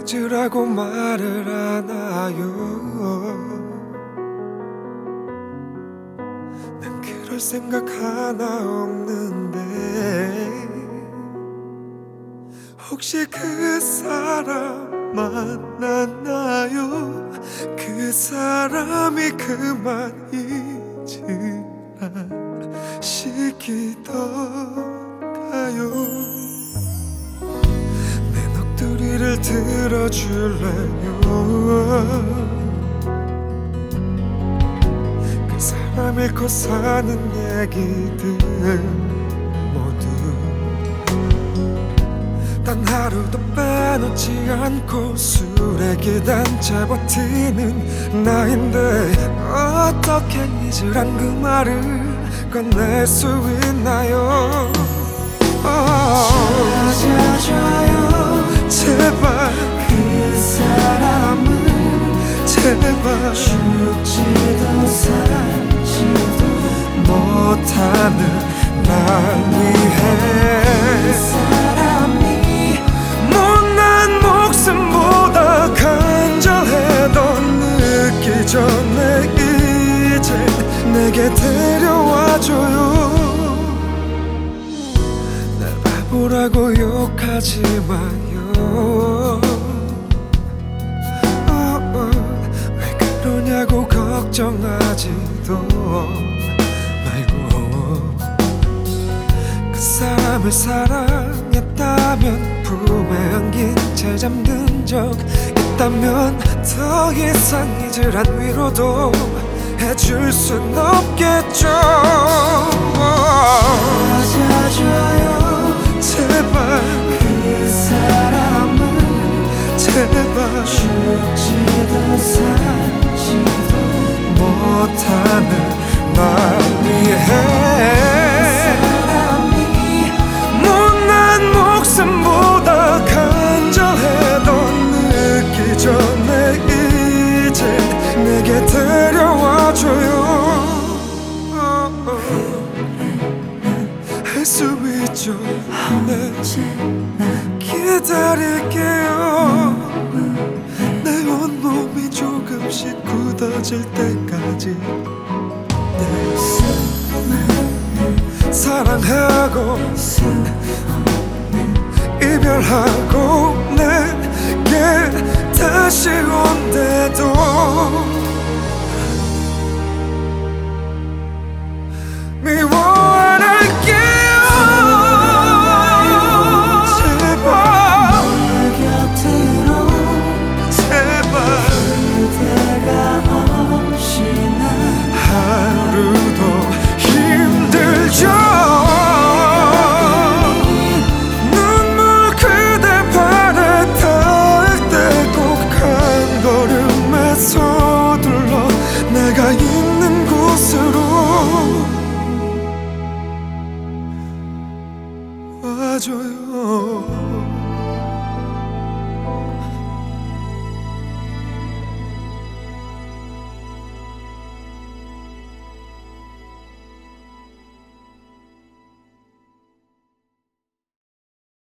잊으라고 말을 하나요? 난 그럴 생각 하나 없는데 혹시 그 사람 만났나요? 그 사람이 그만 잊으라 시키던가요? 내 넋두리를 들어줄래요? 그 사람 잃고 사는 얘기들 모두 단 하루도 빼놓지 않고 술에 기단채 버티는 나인데 어떻게 잊으란 그 말을 꺼낼 수 있나요? 찾아줘요 제발 그 사람은 제발 죽지도 살지도 못하는 날 위해 그 사람이 못난 목숨보다 간절해도 늦기 전에 이제 내게 데려와줘요. 날 바보라고 욕하지 마요. 왜 그러냐고 걱정하지도 말고 그 사람을 사랑했다면 품에 안긴 채 잠든 적 있다면 더 이상 잊으란 위로도 해줄 순 없겠죠. 찾아줘요 제발 그 사람은 제발 죽지도 살지도 못하는 날 위해 못난 목숨보다 간절해도 늦기 전에 이제 내게 데려와줘요. 할 수 있죠. 네 기다릴게요. 내 온몸이 조금씩 굳어질 때까지 사랑하고 이별하고 내